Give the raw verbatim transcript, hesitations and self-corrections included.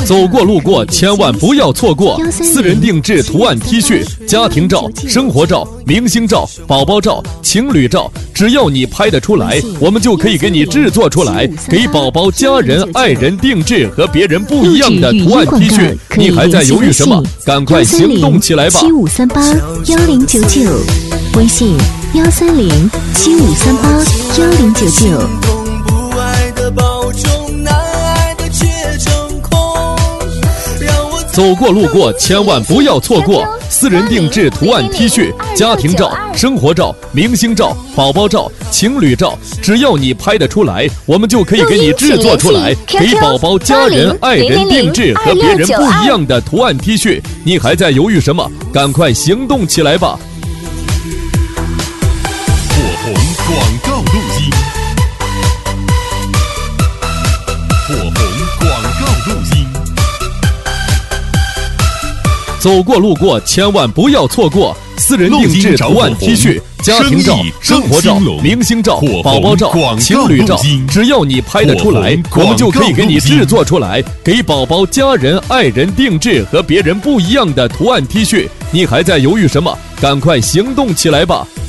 走过路过千万不要错过，私人定制图案 T 恤、家庭照、生活照、明星照、宝宝照、情侣照，只要你拍得出来，我们就可以给你制作出来，给宝宝、家人、爱人定制和别人不一样的图案 T 恤。你还在犹豫什么？赶快行动起来吧！ 七五三八幺零九九，微信幺三零七五三八幺零九九。 走过路过千万不要错过，私人定制图案 T 恤、家庭照、生活照、明星照、宝宝照、情侣照，只要你拍得出来，我们就可以给你制作出来，给宝宝、家人、爱人定制和别人不一样的图案 T 恤。你还在犹豫什么？赶快行动起来吧！ 火红广告录音，火红广告录音。 走过路过千万不要错过，私人定制图案 T 恤、家庭照、生活照、明星照、宝宝照、情侣照，只要你拍得出来，我们就可以给你制作出来，给宝宝、家人、爱人定制和别人不一样的图案 T 恤。你还在犹豫什么？赶快行动起来吧！